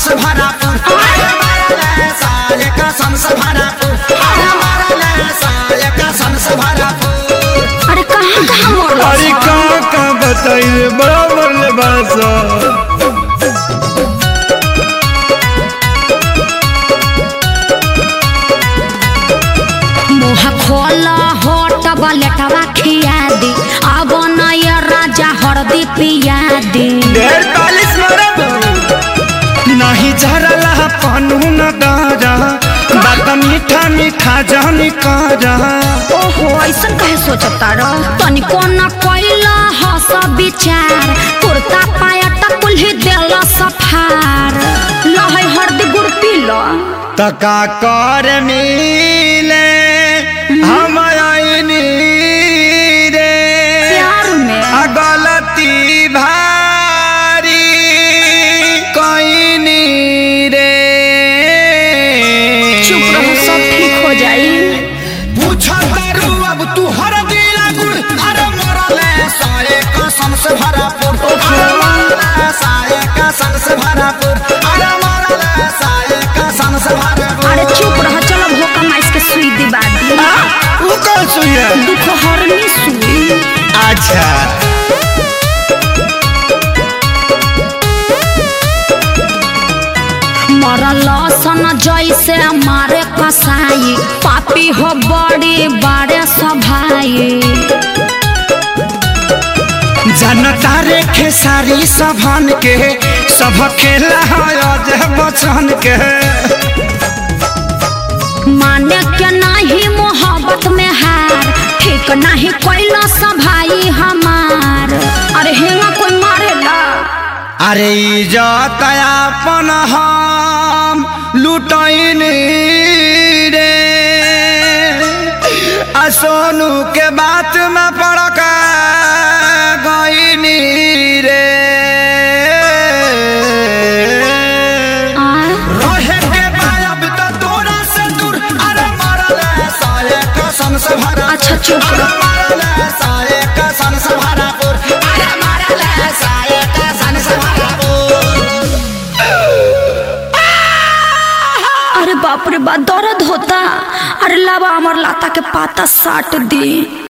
से भरापुर कसम से भरापुर कसम से भरापुर। अरे कहाँ कहाँ मोड़ अरे कहाँ बताइए बराबर ले बासा मुँह खोला होट बलेटवा खिया दी अब नया राजा हरदी पिया दी। 45 मरब नहीं झरला पानू न दारा बात मीठा मीठा जानी कारा। ओहो ऐसन कहे सोचता रह तनिको न कोइला हस विचार कुर्ता पायट कुल्ही देला सफार लहै हरदी गुड़ पीला तका कर मिले हम आईनी रे प्यार में गलती भारी कईनी रे। चुप रहो सब ठीक हो जाई। पूछतारू अब तू हर दिला गुड़ अरे मरले साए कसम से भरापुर साए कसम से भरापुर अरे मरले साए कसम से भरापुर। अरे चुप रह चलो भोका माइस के सुई दिबा दी। वो कौन सुई है? दुख हरनी सुई। अच्छा मरल सन जैसे मारे कसाई पापी हो बड़ी बड़े सभाई। जनता रे खेसारी सभन के सब खेला है बचन के माने के नहीं मोहब्बत में हार ठीक नहीं कोइला सभाई हमार। अरे हेंगा कोई मारेला अरे इज्जत अपन हम लुटैनी रे आ सोनू के बात में पड़क गईनी रे। रहे के बायब तो तोरा से दूर अरे मरले साए कसम से भरापुर। अच्छा चुप रह। मरले साए कसम से भरापुर अरे मरले साए कसम से भरापुर। अरे बाप रे बाप दर्द होता। अरे लावा अमर लाता के पाता साट दी।